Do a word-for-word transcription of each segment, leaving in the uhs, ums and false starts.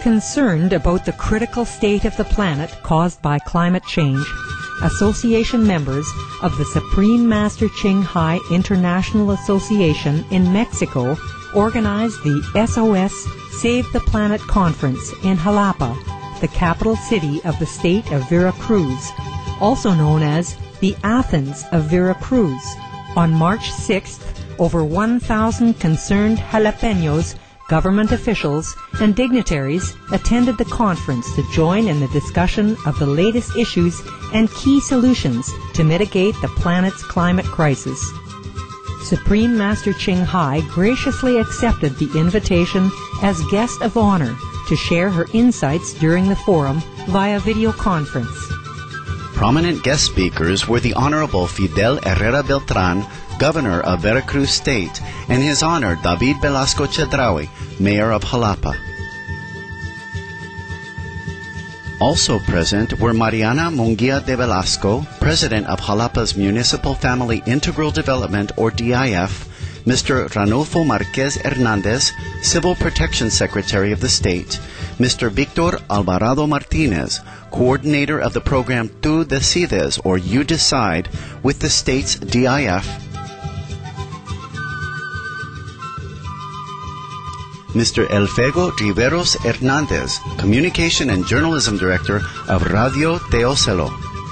Concerned about the critical state of the planet caused by climate change, association members of the Supreme Master Ching Hai International Association in Mexico organized the S O S Save the Planet Conference in Jalapa, the capital city of the state of Veracruz, also known as the Athens of Veracruz. On March sixth, over one thousand concerned jalapeños, government officials, and dignitaries attended the conference to join in the discussion of the latest issues and key solutions to mitigate the planet's climate crisis. Supreme Master Ching Hai graciously accepted the invitation as guest of honor to share her insights during the forum via video conference. Prominent guest speakers were the Honorable Fidel Herrera Beltran, Governor of Veracruz State, and His Honor David Velasco Chedraui, Mayor of Jalapa. Also present were Mariana Munguia de Velasco, President of Jalapa's Municipal Family Integral Development, or D I F, Mister Ranulfo Marquez Hernandez, Civil Protection Secretary of the State, Mister Victor Alvarado Martinez, Coordinator of the program Tu Decides, or You Decide, with the state's D I F, Mister Elfego Riveros Hernandez, Communication and Journalism Director of Radio Teocelo,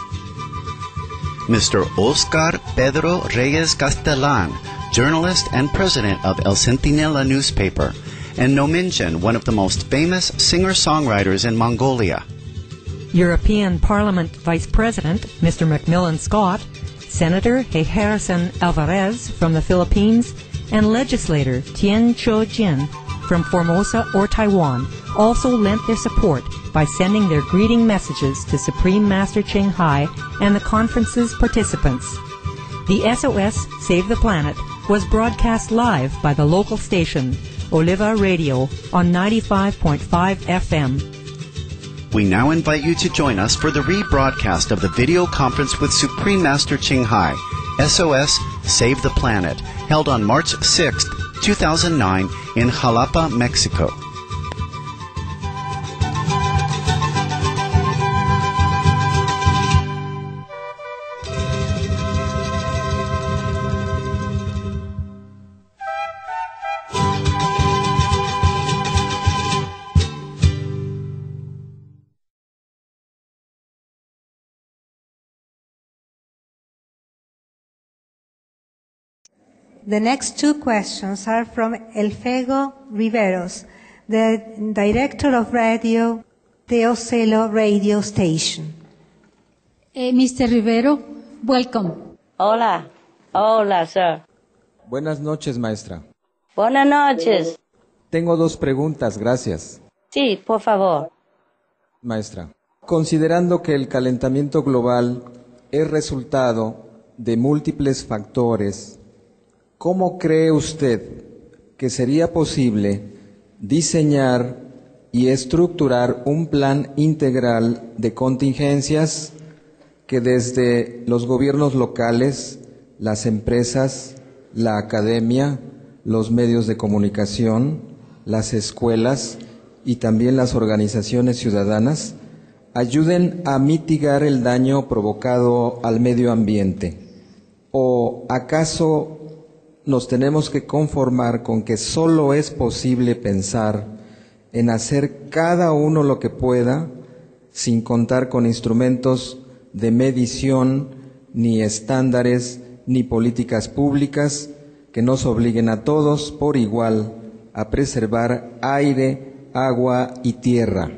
Mister Oscar Pedro Reyes Castellan, journalist and president of El Centinela newspaper, and Nominjan, one of the most famous singer-songwriters in Mongolia. European Parliament Vice President Mister Macmillan Scott, Senator Harrison Alvarez from the Philippines, and legislator Tien Cho Jin from Formosa or Taiwan also lent their support by sending their greeting messages to Supreme Master Ching Hai and the conference's participants. The S O S Save the Planet was broadcast live by the local station, Oliva Radio, on ninety-five point five F M. We now invite you to join us for the rebroadcast of the video conference with Supreme Master Ching Hai, S O S Save the Planet, held on March sixth, two thousand nine in Jalapa, Mexico. The next two questions are from Elfego Riveros, the director of Radio Teocelo radio station. Eh, Mister Rivero, welcome. Hola. Hola, sir. Buenas noches, maestra. Buenas noches. Tengo dos preguntas, gracias. Sí, por favor. Maestra, considerando que el calentamiento global es resultado de múltiples factores, ¿cómo cree usted que sería posible diseñar y estructurar un plan integral de contingencias que desde los gobiernos locales, las empresas, la academia, los medios de comunicación, las escuelas y también las organizaciones ciudadanas ayuden a mitigar el daño provocado al medio ambiente? ¿O acaso nos tenemos que conformar con que solo es posible pensar en hacer cada uno lo que pueda sin contar con instrumentos de medición, ni estándares, ni políticas públicas que nos obliguen a todos por igual a preservar aire, agua y tierra?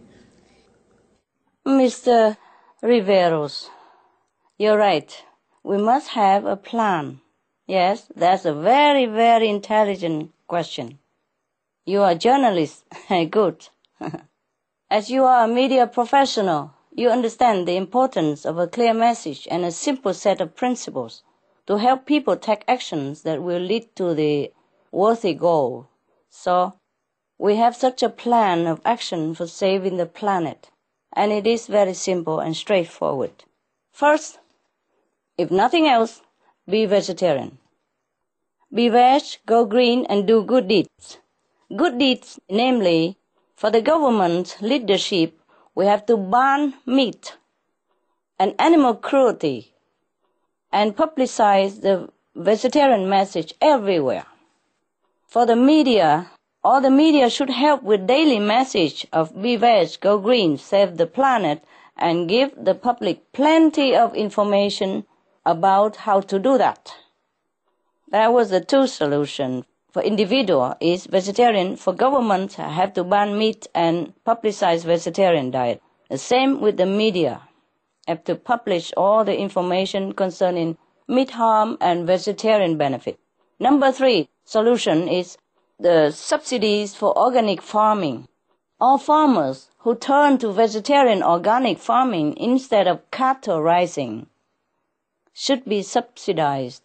Mister Riveros, you're right. We must have a plan. Yes, that's a very, very intelligent question. You are a journalist. Good. As you are a media professional, you understand the importance of a clear message and a simple set of principles to help people take actions that will lead to the worthy goal. So, we have such a plan of action for saving the planet, and it is very simple and straightforward. First, if nothing else, be vegetarian. Be veg, go green, and do good deeds. Good deeds, namely, For the government leadership, we have to ban meat and animal cruelty and publicize the vegetarian message everywhere. For the media, all the media should help with daily message of be veg, go green, save the planet, and give the public plenty of information about how to do that. That was the two solution. For individual is vegetarian. For government, have to ban meat and publicize vegetarian diet. The same with the media. Have to publish all the information concerning meat harm and vegetarian benefit. Number three solution is the subsidies for organic farming. All farmers who turn to vegetarian organic farming instead of cattle raising should be subsidized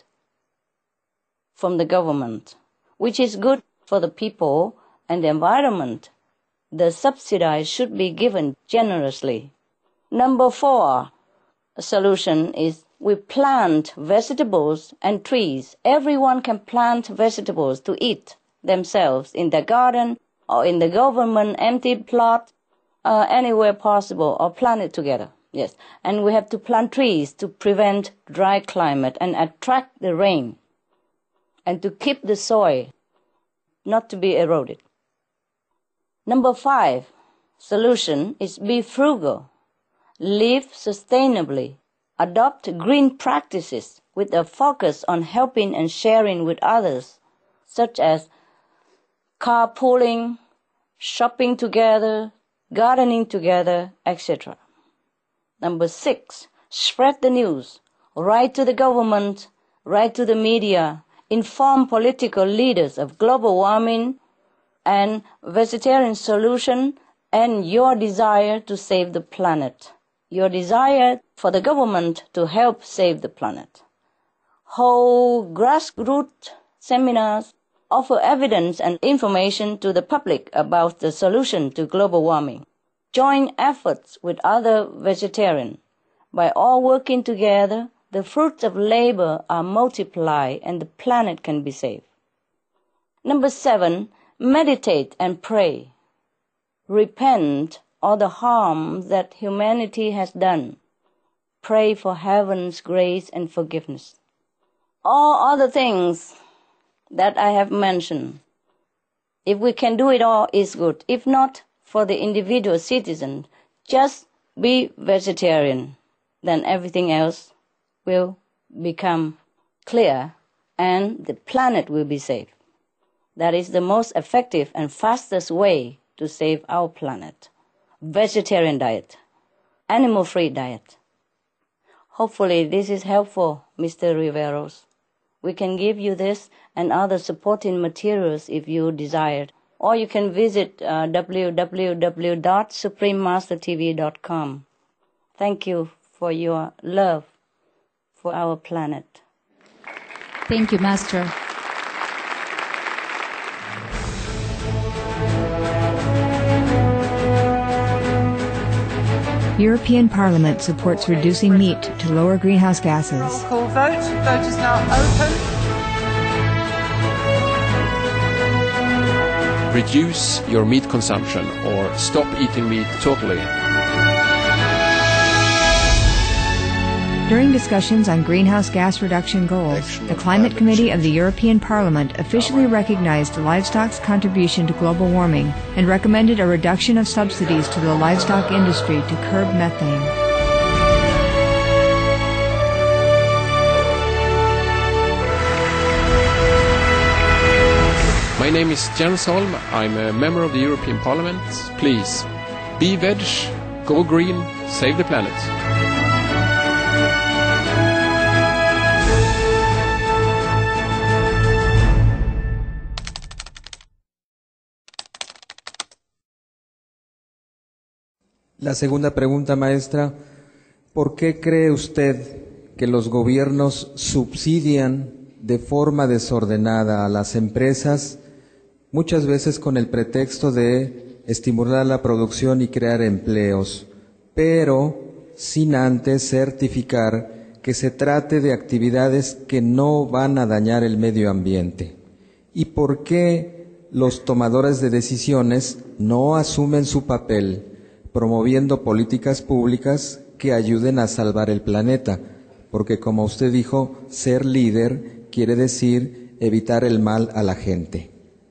from the government, which is good for the people and the environment. The subsidies should be given generously. Number four solution is we plant vegetables and trees. Everyone can plant vegetables to eat themselves in their garden or in the government empty plot, uh, anywhere possible, or plant it together. Yes, and we have to plant trees to prevent dry climate and attract the rain, and to keep the soil not to be eroded. Number five solution is be frugal, live sustainably, adopt green practices with a focus on helping and sharing with others, such as carpooling, shopping together, gardening together, et cetera. Number six, spread the news, write to the government, write to the media, inform political leaders of global warming and vegetarian solution and your desire to save the planet, your desire for the government to help save the planet. Hold grassroots seminars, offer evidence and information to the public about the solution to global warming. Join efforts with other vegetarians. By all working together, the fruits of labor are multiplied and the planet can be saved. Number seven, meditate and pray. Repent of the harm that humanity has done. Pray for heaven's grace and forgiveness. All other things that I have mentioned, if we can do it all, is good. If not, for the individual citizen, just be vegetarian. Then everything else will become clear and the planet will be saved. That is the most effective and fastest way to save our planet. Vegetarian diet, animal-free diet. Hopefully this is helpful, Mister Riveros. We can give you this and other supporting materials if you desired. Or you can visit uh, w w w dot supreme master t v dot com. Thank you for your love for our planet. Thank you, Master. European Parliament supports reducing meat to lower greenhouse gases. Roll call vote. Vote is now open. Reduce your meat consumption or stop eating meat totally. During discussions on greenhouse gas reduction goals, the Climate Committee of the European Parliament officially recognized livestock's contribution to global warming and recommended a reduction of subsidies to the livestock industry to curb methane. My name is Jens Holm. I'm a member of the European Parliament. Please, be veg, go green, save the planet. La segunda pregunta, maestra, ¿por qué cree usted que los gobiernos subsidian de forma desordenada a las empresas, muchas veces con el pretexto de estimular la producción y crear empleos, pero sin antes certificar que se trate de actividades que no van a dañar el medio ambiente? ¿Y por qué los tomadores de decisiones no asumen su papel promoviendo políticas públicas que ayuden a salvar el planeta, porque como usted dijo, ser líder quiere decir evitar el mal a la gente.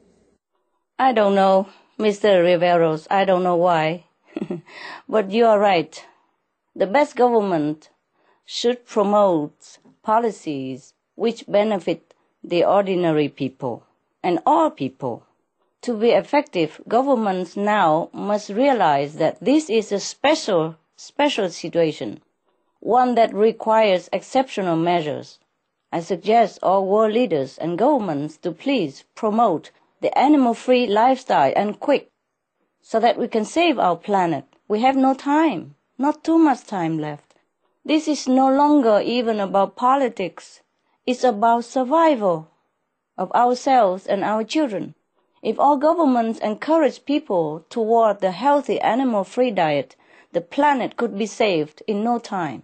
I don't know, Mister Riveros, I don't know why. But you are right. The best government should promote policies which benefit the ordinary people and all people. To be effective, governments now must realize that this is a special, special situation, one that requires exceptional measures. I suggest all world leaders and governments to please promote the animal-free lifestyle and quick, so that we can save our planet. We have no time, not too much time left. This is no longer even about politics. It's about survival of ourselves and our children. If all governments encourage people toward the healthy animal-free diet, the planet could be saved in no time.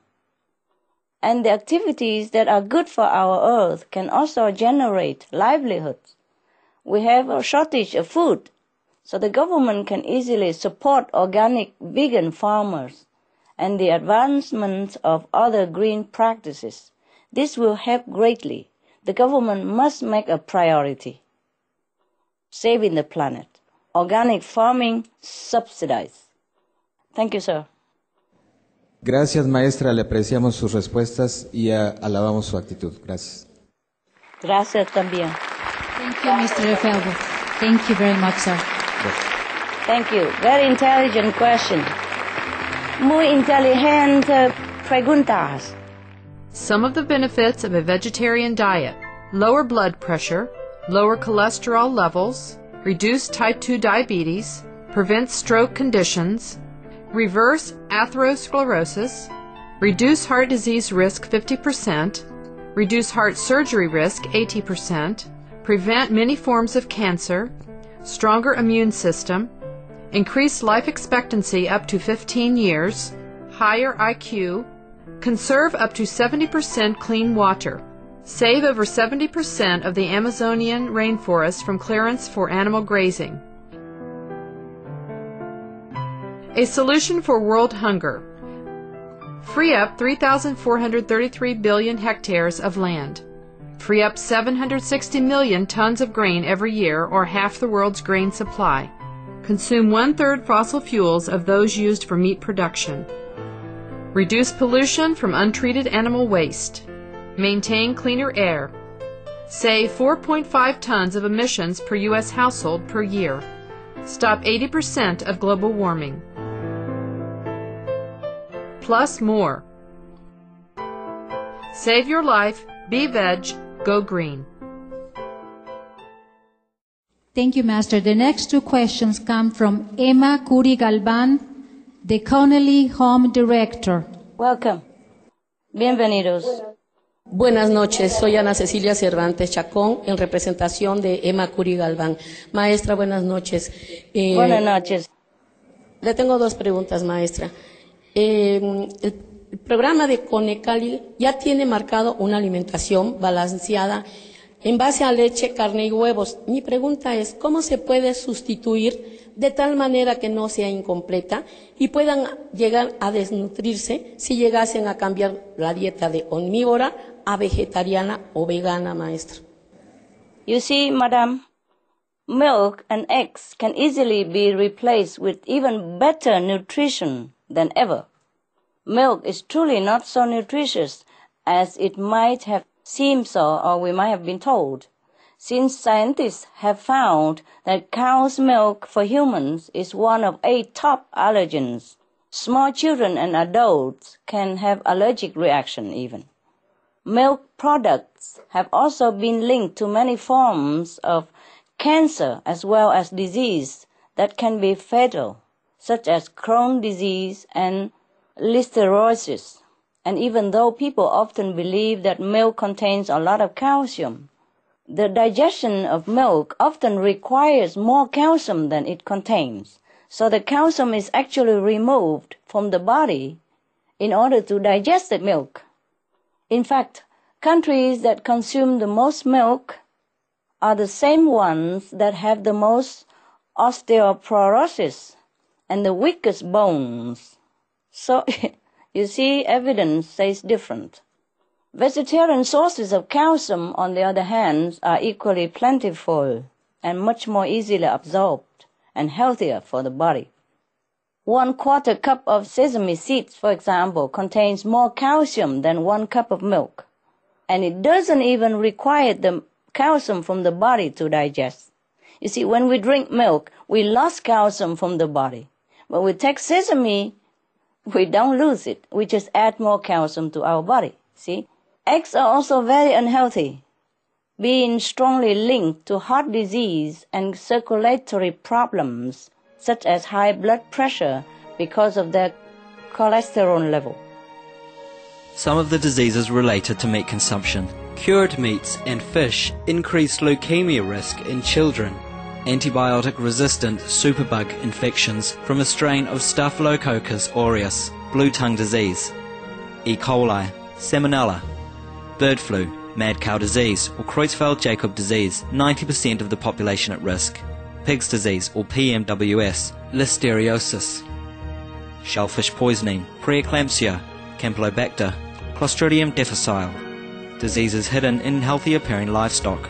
And the activities that are good for our earth can also generate livelihoods. We have a shortage of food, so the government can easily support organic vegan farmers and the advancement of other green practices. This will help greatly. The government must make a priority. Saving the planet. Organic farming subsidized. Thank you, sir. Gracias, maestra. Le apreciamos sus respuestas y uh, alabamos su actitud. Gracias. Gracias también. Thank you, Mister Rivelro. Thank you very much, sir. Thank you. Very intelligent question. Muy inteligente preguntas. Some of the benefits of a vegetarian diet: lower blood pressure, lower cholesterol levels, reduce type two diabetes, prevent stroke conditions, reverse atherosclerosis, reduce heart disease risk fifty percent, reduce heart surgery risk eighty percent, prevent many forms of cancer, stronger immune system, increase life expectancy up to fifteen years, higher I Q, conserve up to seventy percent clean water, save over seventy percent of the Amazonian rainforest from clearance for animal grazing. A solution for world hunger: free up three thousand four hundred thirty-three billion hectares of land. Free up seven hundred sixty million tons of grain every year, or half the world's grain supply. Consume one-third fossil fuels of those used for meat production. Reduce pollution from untreated animal waste. Maintain cleaner air. Save four point five tons of emissions per U S household per year. Stop eighty percent of global warming. Plus more. Save your life, be veg, go green. Thank you, Master. The next two questions come from Emma Curi Galvan, the Connelly Home Director. Welcome. Bienvenidos. Buenas noches, soy Ana Cecilia Cervantes Chacón, en representación de Emma Curi Galván. Maestra, buenas noches. Eh, buenas noches. Le tengo dos preguntas, maestra. Eh, el, el programa de Conecali ya tiene marcado una alimentación balanceada en base a leche, carne y huevos. Mi pregunta es, ¿cómo se puede sustituir de tal manera que no sea incompleta y puedan llegar a desnutrirse si llegasen a cambiar la dieta de omnívora a vegetariana o vegana, maestra? You see, madam, milk and eggs can easily be replaced with even better nutrition than ever. Milk is truly not so nutritious as it might have seemed so, or we might have been told, since scientists have found that cow's milk for humans is one of eight top allergens. Small children and adults can have allergic reaction even. Milk products have also been linked to many forms of cancer as well as disease that can be fatal, such as Crohn's disease and listeriosis. And even though people often believe that milk contains a lot of calcium, the digestion of milk often requires more calcium than it contains. So the calcium is actually removed from the body in order to digest the milk. In fact, countries that consume the most milk are the same ones that have the most osteoporosis and the weakest bones. So, you see, evidence says different. Vegetarian sources of calcium, on the other hand, are equally plentiful and much more easily absorbed and healthier for the body. One quarter cup of sesame seeds, for example, contains more calcium than one cup of milk, and it doesn't even require the calcium from the body to digest. You see, when we drink milk, we lost calcium from the body. But we take sesame, we don't lose it. We just add more calcium to our body, see? Eggs are also very unhealthy, being strongly linked to heart disease and circulatory problems, such as high blood pressure because of their cholesterol level. Some of the diseases related to meat consumption. Cured meats and fish increase leukemia risk in children. Antibiotic-resistant superbug infections from a strain of Staphylococcus aureus, blue tongue disease, E. coli, salmonella, bird flu, mad cow disease or Creutzfeldt-Jakob disease, ninety percent of the population at risk. Pig's disease or P M W S, listeriosis, shellfish poisoning, preeclampsia, Campylobacter, Clostridium difficile, diseases hidden in healthy appearing livestock.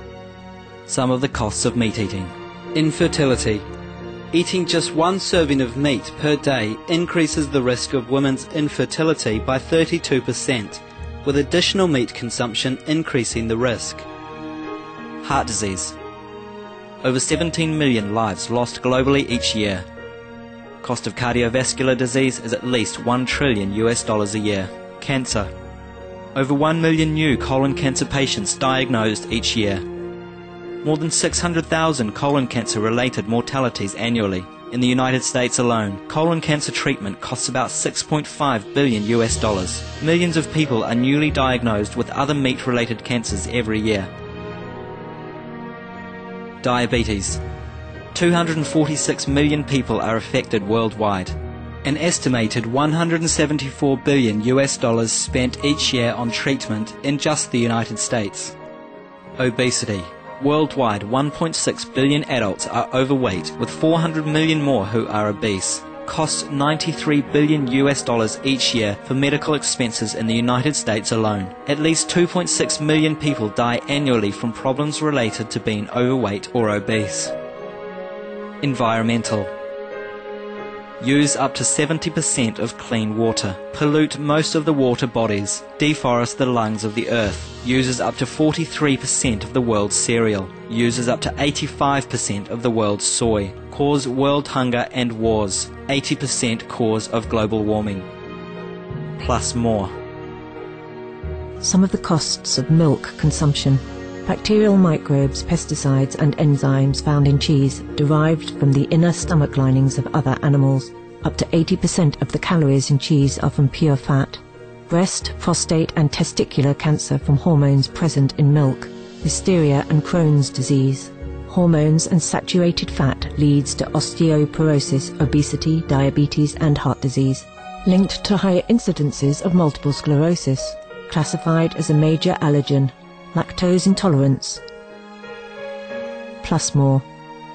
Some of the costs of meat eating. Infertility. Eating just one serving of meat per day increases the risk of women's infertility by thirty-two percent, with additional meat consumption increasing the risk. Heart disease. Over seventeen million lives lost globally each year. Cost of cardiovascular disease is at least one trillion U S dollars a year. Cancer. Over one million new colon cancer patients diagnosed each year. More than six hundred thousand colon cancer-related mortalities annually. In the United States alone, colon cancer treatment costs about six point five billion U S dollars. Millions of people are newly diagnosed with other meat-related cancers every year. Diabetes. two hundred forty-six million people are affected worldwide. An estimated one hundred seventy-four billion U S dollars spent each year on treatment in just the United States. Obesity. Worldwide, one point six billion adults are overweight, with four hundred million more who are obese. Costs ninety-three billion U S dollars each year for medical expenses in the United States alone. At least two point six million people die annually from problems related to being overweight or obese. Environmental. Use up to seventy percent of clean water. Pollute most of the water bodies. Deforest the lungs of the earth. Uses up to forty-three percent of the world's cereal. Uses up to eighty-five percent of the world's soy. Cause world hunger and wars. eighty percent cause of global warming. Plus more. Some of the costs of milk consumption. Bacterial microbes, pesticides and enzymes found in cheese derived from the inner stomach linings of other animals. Up to eighty percent of the calories in cheese are from pure fat. Breast, prostate and testicular cancer from hormones present in milk. Listeria and Crohn's disease. Hormones and saturated fat leads to osteoporosis, obesity, diabetes and heart disease. Linked to higher incidences of multiple sclerosis. Classified as a major allergen. Lactose intolerance. Plus more.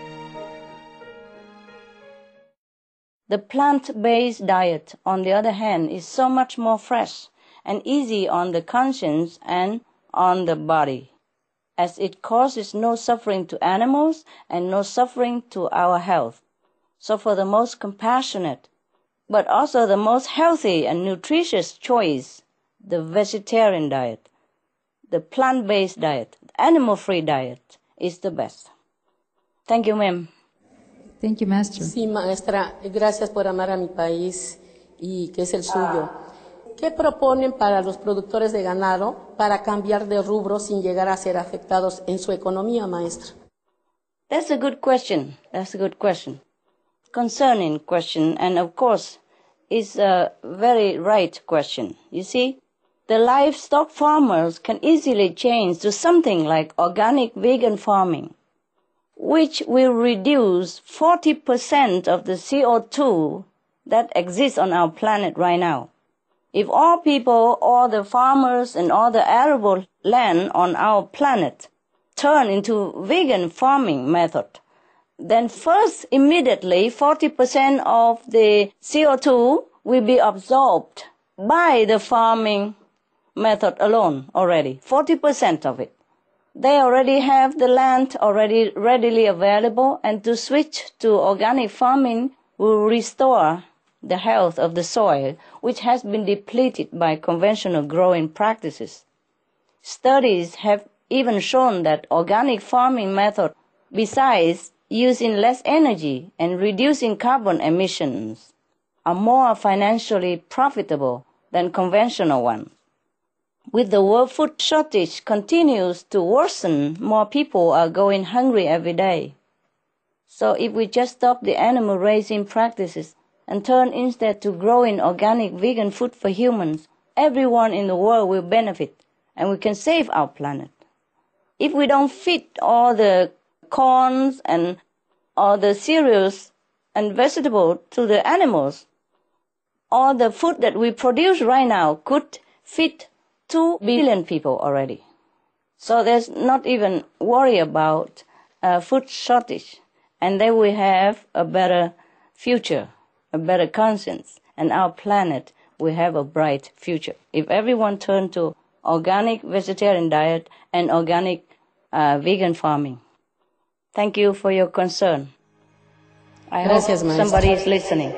The plant-based diet, on the other hand, is so much more fresh and easy on the conscience and on the body, as it causes no suffering to animals and no suffering to our health. So for the most compassionate, but also the most healthy and nutritious choice, the vegetarian diet, the plant-based diet, the animal-free diet is the best. Thank you, ma'am. Thank you, Master. Sí, maestra, gracias por amar a mi país y que es el suyo. ¿Qué proponen para los productores de ganado para cambiar de rubro sin llegar a ser afectados en su economía, maestra? That's a good question. That's a good question. Concerning question, and of course, it's a very right question. You see, the livestock farmers can easily change to something like organic vegan farming, which will reduce forty percent of the C O two that exists on our planet right now. If all people, all the farmers and all the arable land on our planet turn into vegan farming method, then first immediately forty percent of the C O two will be absorbed by the farming method alone already, forty percent of it. They already have the land already readily available, and to switch to organic farming will restore the health of the soil, which has been depleted by conventional growing practices. Studies have even shown that organic farming method, besides using less energy and reducing carbon emissions, are more financially profitable than conventional ones. With the world food shortage continues to worsen, more people are going hungry every day. So if we just stop the animal raising practices and turn instead to growing organic vegan food for humans, everyone in the world will benefit, and we can save our planet. If we don't feed all the corns and all the cereals and vegetables to the animals, all the food that we produce right now could feed two billion people already. So there's not even worry about uh, food shortage, and then we have a better future, a better conscience, and our planet will have a bright future. If everyone turned to organic vegetarian diet and organic uh, vegan farming. Thank you for your concern. I Gracias, hope maestra. somebody is listening.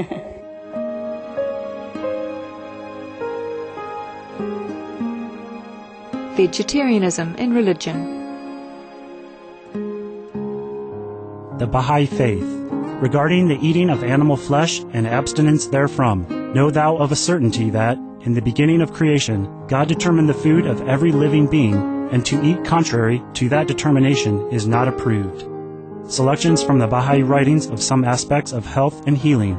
Vegetarianism in religion. The Baha'i Faith. Regarding the eating of animal flesh and abstinence therefrom, know thou of a certainty that, in the beginning of creation, God determined the food of every living being, and to eat contrary to that determination is not approved. Selections from the Baha'i writings of some aspects of health and healing.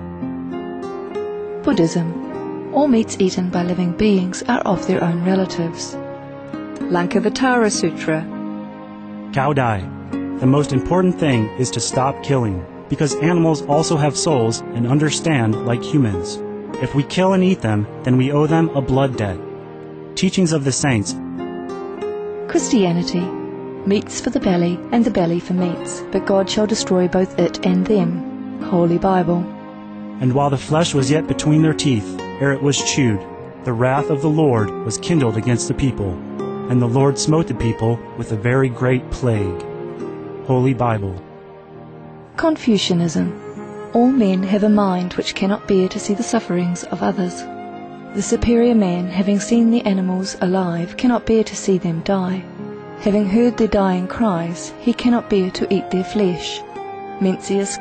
Buddhism. All meats eaten by living beings are of their own relatives. Lankavatara Sutra. Cao Dai. The most important thing is to stop killing, because animals also have souls and understand like humans. If we kill and eat them, then we owe them a blood debt. Teachings of the Saints. Christianity. Meats for the belly, and the belly for meats, but God shall destroy both it and them. Holy Bible. And while the flesh was yet between their teeth, ere it was chewed, the wrath of the Lord was kindled against the people, and the Lord smote the people with a very great plague. Holy Bible. Confucianism. All men have a mind which cannot bear to see the sufferings of others. The superior man, having seen the animals alive, cannot bear to see them die. Having heard their dying cries, he cannot bear to eat their flesh. Mencius.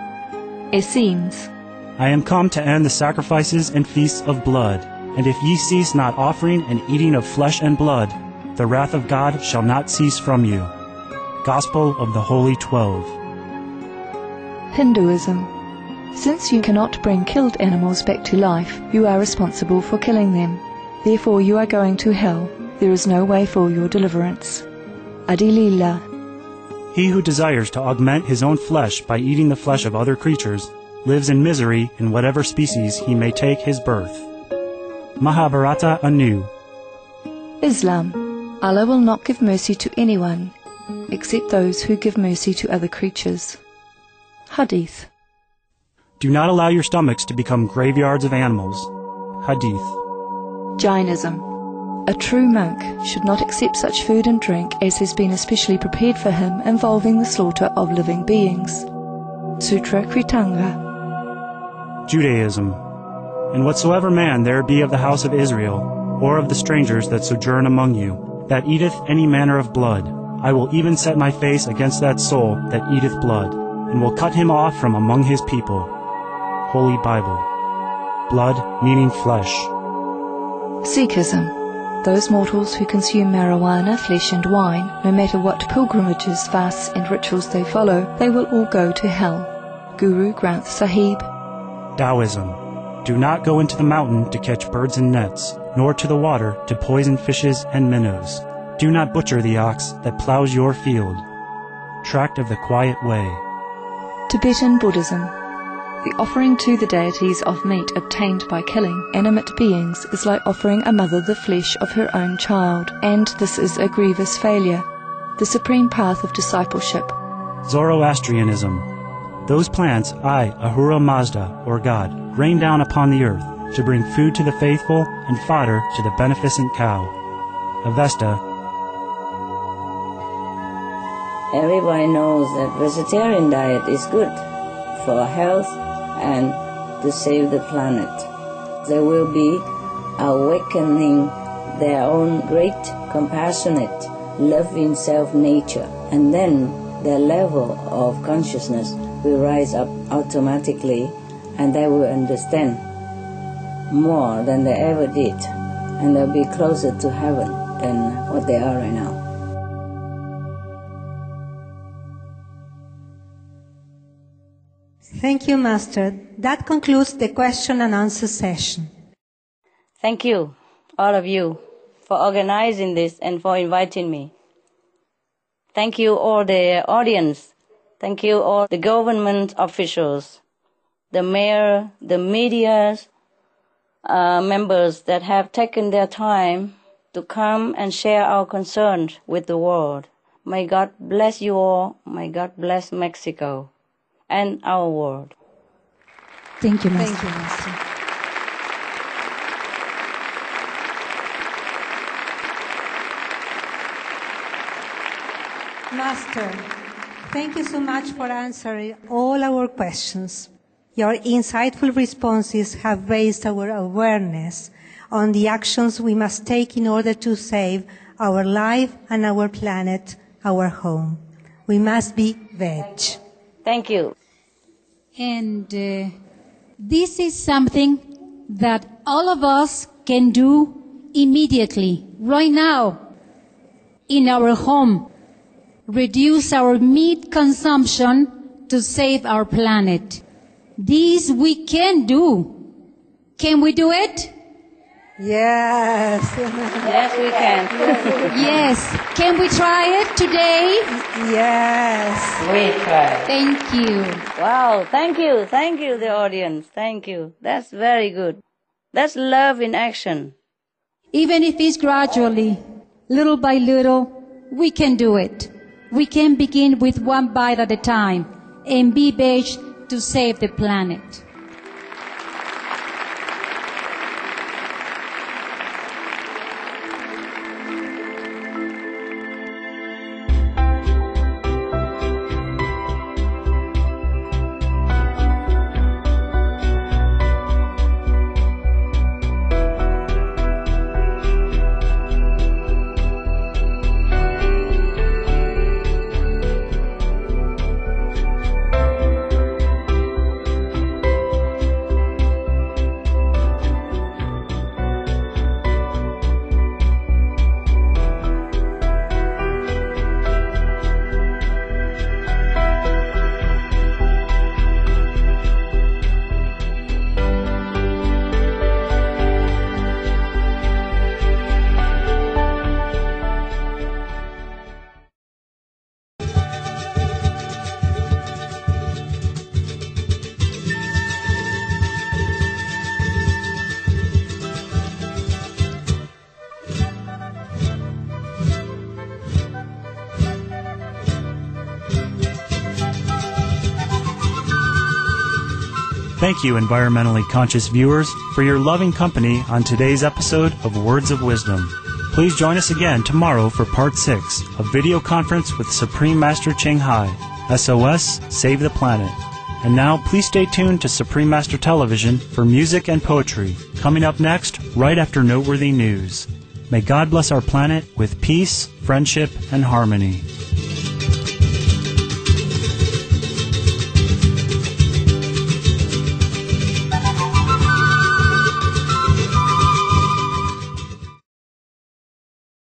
Essenes. I am come to end the sacrifices and feasts of blood, and if ye cease not offering and eating of flesh and blood, the wrath of God shall not cease from you. Gospel of the Holy Twelve. Hinduism. Since you cannot bring killed animals back to life, you are responsible for killing them. Therefore you are going to hell. There is no way for your deliverance. Adilila. He who desires to augment his own flesh by eating the flesh of other creatures lives in misery in whatever species he may take his birth. Mahabharata anew. Islam. Allah will not give mercy to anyone except those who give mercy to other creatures. Hadith. Do not allow your stomachs to become graveyards of animals. Hadith. Jainism. A true monk should not accept such food and drink as has been especially prepared for him involving the slaughter of living beings. Sutra Kritanga. Judaism. And whatsoever man there be of the house of Israel, or of the strangers that sojourn among you, that eateth any manner of blood, I will even set my face against that soul that eateth blood, and will cut him off from among his people. Holy Bible. Blood meaning flesh. Sikhism. Those mortals who consume marijuana, flesh and wine, no matter what pilgrimages, fasts and rituals they follow, they will all go to hell. Guru Granth Sahib. Taoism. Do not go into the mountain to catch birds and nets, nor to the water to poison fishes and minnows. Do not butcher the ox that plows your field. Tract of the Quiet Way. Tibetan Buddhism. The offering to the deities of meat obtained by killing animate beings is like offering a mother the flesh of her own child, and this is a grievous failure. the supreme path of discipleship. Zoroastrianism. Those plants I, Ahura Mazda, or God, rain down upon the earth to bring food to the faithful and fodder to the beneficent cow. Avesta. Everybody knows that vegetarian diet is good for health and to save the planet. They will be awakening their own great, compassionate, loving self-nature, and then their level of consciousness will rise up automatically, and they will understand more than they ever did, and they'll be closer to heaven than what they are right now. Thank you, Master. That concludes the question and answer session. Thank you, all of you, for organizing this and for inviting me. Thank you, all the audience. Thank you, all the government officials, the mayor, the media uh, members that have taken their time to come and share our concerns with the world. May God bless you all. May God bless Mexico and our world. Thank you, Master. Thank you, Master. Master, thank you so much for answering all our questions. Your insightful responses have raised our awareness on the actions we must take in order to save our life and our planet, our home. We must be veg. Thank you. And uh, this is something that all of us can do immediately, right now, in our home. Reduce our meat consumption to save our planet. This we can do. Can we do it? Yes. Yes, we can. Yes. Can we try it today? Yes. We try. Thank you. Wow, thank you. Thank you, the audience. Thank you. That's very good. That's love in action. Even if it's gradually, little by little, we can do it. We can begin with one bite at a time and be veg to save the planet. Thank you, environmentally conscious viewers, for your loving company on today's episode of Words of Wisdom. Please join us again tomorrow for Part six, a video conference with Supreme Master Ching Hai, S O S, Save the Planet. And now, please stay tuned to Supreme Master Television for music and poetry, coming up next, right after noteworthy news. May God bless our planet with peace, friendship, and harmony.